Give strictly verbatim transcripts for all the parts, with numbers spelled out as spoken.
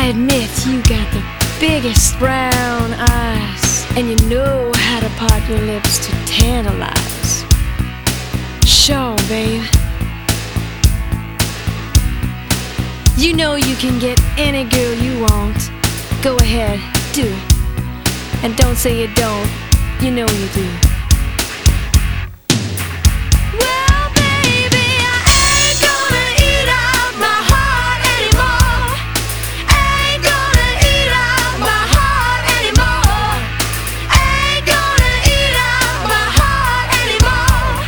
I admit you got the biggest brown eyes, and you know how to part your lips to tantalize. Sure, babe. You know you can get any girl you want. Go ahead, do it. And don't say you don't, you know you do. Well, baby, I ain't gonna eat out my heart anymore. Ain't gonna eat out my heart anymore. Ain't gonna eat out my heart anymore.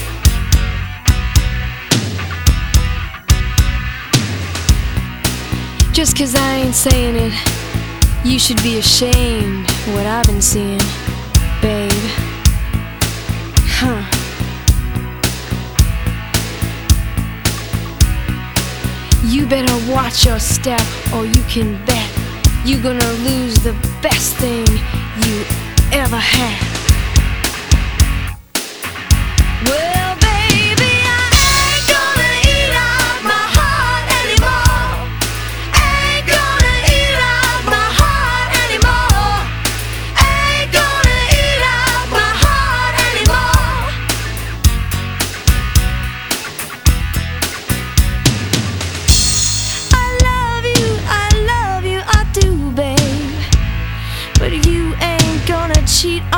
Just 'cause I ain't saying it, you should be ashamed of what I've been seeing, babe. Huh. You better watch your step, or you can bet you're gonna lose the best thing you ever had. Well, baby, I ain't gonna eat out my heart anymore. Ain't gonna eat out my heart anymore. Ain't gonna eat out my heart anymore. I love you, I love you, I do, babe. But you ain't gonna cheat